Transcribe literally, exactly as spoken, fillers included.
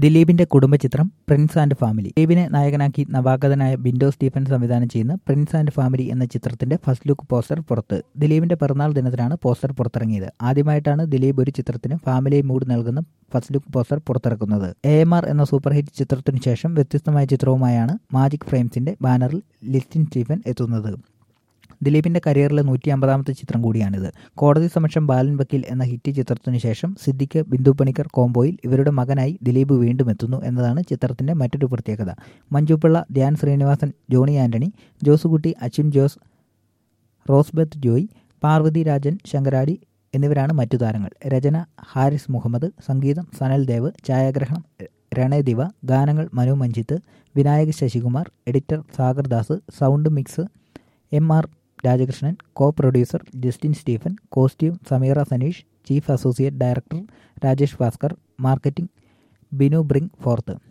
ദിലീപിന്റെ കുടുംബചിത്രം Prince and family. ദിലീപിനെ നായകനാക്കി നവാഗതനായ ബിൻഡോ സ്റ്റീഫൻ സംവിധാനം ചെയ്യുന്ന പ്രിൻസ് ആൻഡ് ഫാമിലി എന്ന ചിത്രത്തിന്റെ ഫസ്റ്റ് ലുക്ക് പോസ്റ്റർ പുറത്ത്. ദിലീപിന്റെ പിറന്നാൾ ദിനത്തിലാണ് പോസ്റ്റർ പുറത്തിറങ്ങിയത്. ആദ്യമായിട്ടാണ് ദിലീപ് ഒരു ചിത്രത്തിന് ഫാമിലി മൂഡ് നൽകുന്ന ഫസ്റ്റ് ലുക്ക് പോസ്റ്റർ പുറത്തിറക്കുന്നത്. എ എം ആർ എന്ന സൂപ്പർ ഹിറ്റ് ചിത്രത്തിനു ശേഷം വ്യത്യസ്തമായ ചിത്രവുമായാണ് മാജിക് ഫ്രെയിംസിന്റെ ബാനറിൽ ലിസ്റ്റിൻ സ്റ്റീഫൻ എത്തുന്നത്. ദിലീപിന്റെ കരിയറിലെ നൂറ്റി അമ്പതാമത്തെ ചിത്രം കൂടിയാണിത്. കോടതി സമക്ഷം ബാലൻ വക്കീൽ എന്ന ഹിറ്റ് ചിത്രത്തിനു ശേഷം സിദ്ദിഖ് ബിന്ദു പണിക്കർ കോംബോയിൽ ഇവരുടെ മകനായി ദിലീപ് വീണ്ടും എത്തുന്നു എന്നതാണ് ചിത്രത്തിന്റെ മറ്റൊരു പ്രത്യേകത. മഞ്ജുപിള്ള, ധ്യാൻ ശ്രീനിവാസൻ, ജോണി ആന്റണി, ജോസുകുട്ടി, അശ്വിൻ ജോസ്, റോസ്ബത്ത് ജോയ്, പാർവതി രാജൻ, ശങ്കരാടി എന്നിവരാണ് മറ്റു താരങ്ങൾ. രചന ഹാരിസ് മുഹമ്മദ്, സംഗീതം സനൽ ദേവ്, ഛായാഗ്രഹണം രണേദിവ, ഗാനങ്ങൾ Manu Manjith, Vinayak Sasikumar, editor Sagar Das, sound mix M R Rajakrishnan, co producer Justin Stephen, costume Sameera Saneesh, chief associate director Rajesh Bhaskar, marketing Binu bring fourth.